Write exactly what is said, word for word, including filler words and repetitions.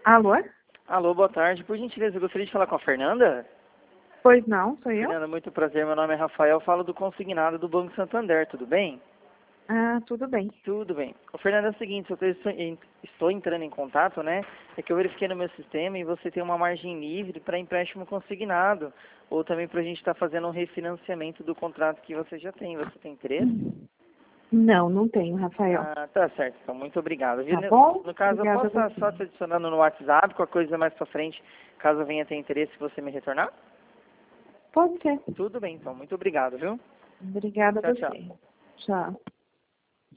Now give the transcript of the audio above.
Alô? Alô, boa tarde. Por gentileza, eu gostaria de falar com a Fernanda. Pois não, sou eu? Fernanda, muito prazer. Meu nome é Rafael. Falo do consignado do Banco Santander. Tudo bem? Ah, tudo bem. Tudo bem. Ô, Fernanda, é o seguinte, eu estou, estou entrando em contato, né? É que eu verifiquei no meu sistema e você tem uma margem livre para empréstimo consignado. Ou também para a gente estar fazendo um refinanciamento do contrato que você já tem. Você tem interesse? Não, não tenho, Rafael. Ah, tá certo. Então, muito obrigado. Tá No, bom? no caso, eu Obrigada a posso você. só te adicionando no WhatsApp, com a coisa mais pra frente, caso venha ter interesse, você me retornar? Pode ser. Tudo bem, então. Muito obrigado, viu? Obrigada a Tchau, tchau. você. Tchau.